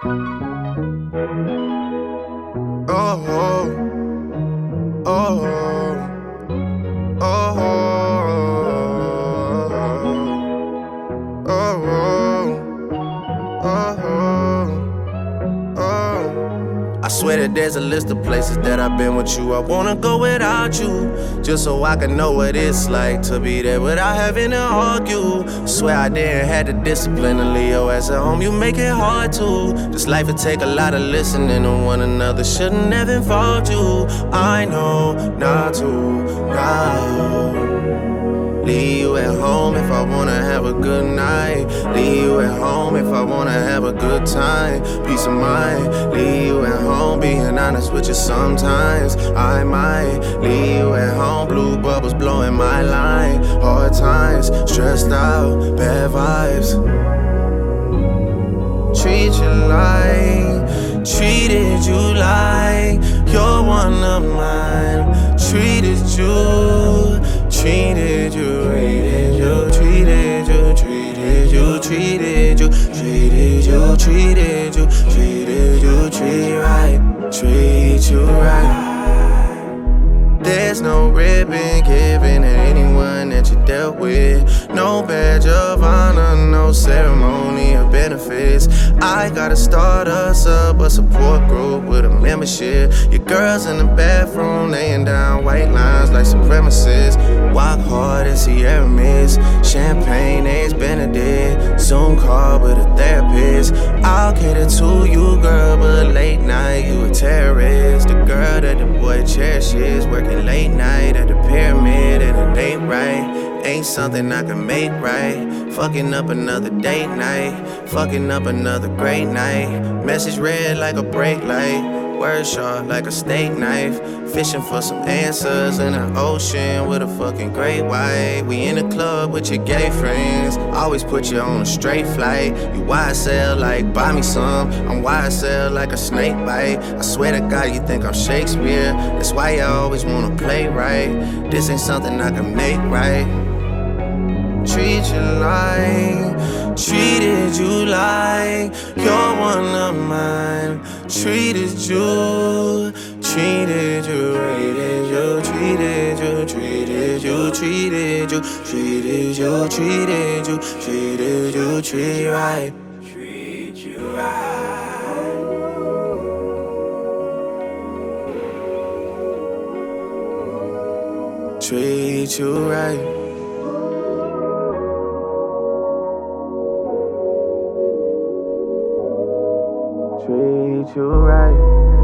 Oh, oh, oh, oh, I swear that there's a list of places that I've been with you. I wanna go without you, just so I can know what it's like to be there without having to argue. Swear I didn't have the discipline to leave your ass at home. You make it hard to. This life would take a lot of listening to one another. Shouldn't have involved you. I know not to. Now. Leave you at home if I wanna have a good night. Leave you at home if I wanna have a good time. Peace of mind. Leave you at home, being honest with you sometimes. I might leave you at home, blue bubbles blowing my line. Hard times, stressed out, bad vibes. Treat you like, treated you like you're one of mine. Treated you, treated you, treated you, treated you, treated you, treated you, treated you, treated you, treated you, treat you right. There's no ribbon given to anyone that you dealt with. No badge of honor, no ceremony or benefits. I gotta start us up a support group with a membership. Your girls in the bathroom laying down white lines like supremacists. Walk hard and Sierra Mist. Champagne, eggs Benedict. Zoom call with a therapist. I'll cater to you, girl, but late night you a terrorist. The girl that the boy cherishes, working late night at the pyramid and it ain't right. Ain't something I can make right. Fucking up another date night. Fucking up another great night. Message red like a brake light. Word sharp like a steak knife. Fishing for some answers in the ocean with a fucking great white. We in the club with your gay friends. Always put you on a straight flight. You YSL like buy me some. I'm YSL like a snake bite. I swear to God you think I'm Shakespeare. That's why you always wanna play right. This ain't something I can make right. Treat you like, treated you like you're one of mine. Treated you, treated you, treated you, treated you, treated you, treated you, treated you, treated you, treated you, treat right. Treat you right. Treat you right. Treat you right.